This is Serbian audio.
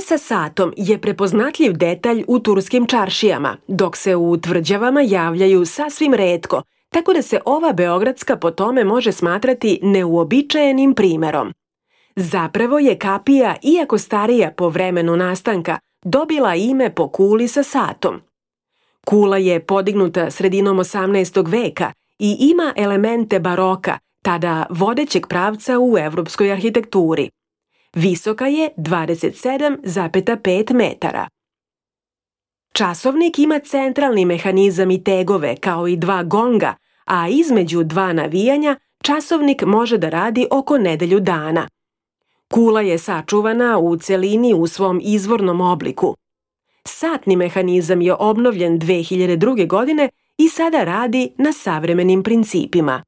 sa satom je prepoznatljiv detalj u turskim čaršijama, dok se u tvrđavama javljaju sasvim retko, tako da se ova beogradska po tome može smatrati neuobičajenim primerom. Zapravo je kapija, iako starija po vremenu nastanka, dobila ime po kuli sa satom. Kula je podignuta sredinom 18. veka i ima elemente baroka, tada vodećeg pravca u evropskoj arhitekturi. Visoka je 27,5 metara. Časovnik ima centralni mehanizam i tegove kao i 2 gonga, a između 2 navijanja časovnik može da radi oko nedelju dana. Kula je sačuvana u celini u svom izvornom obliku. Satni mehanizam je obnovljen 2002. godine i sada radi na savremenim principima.